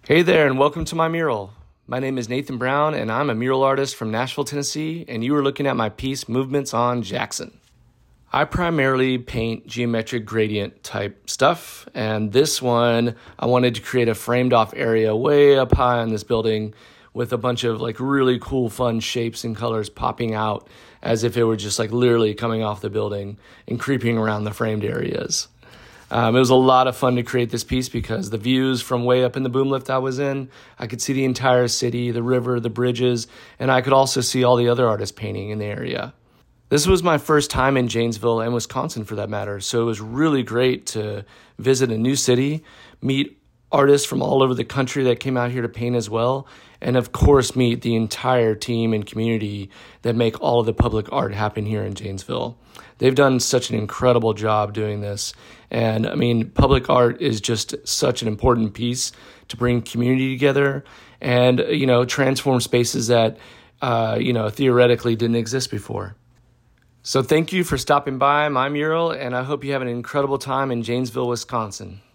Hey there, and welcome to my mural. My name is Nathan Brown, and I'm a mural artist from Nashville, Tennessee, and you are looking at my piece, Movements on Jackson. I primarily paint geometric gradient type stuff, and this one, I wanted to create a framed off area way up high on this building with a bunch of really cool, fun shapes and colors popping out as if it were just literally coming off the building and creeping around the framed areas. It was a lot of fun to create this piece because the views from way up in the boom lift I was in, I could see the entire city, the river, the bridges, and I could also see all the other artists painting in the area. This was my first time in Janesville and Wisconsin for that matter, so it was really great to visit a new city, meet artists from all over the country that came out here to paint as well, and of course meet the entire team and community that make all of the public art happen here in Janesville. They've done such an incredible job doing this, and public art is just such an important piece to bring community together and transform spaces that theoretically didn't exist before. So thank you for stopping by my mural, and I hope you have an incredible time in Janesville, Wisconsin.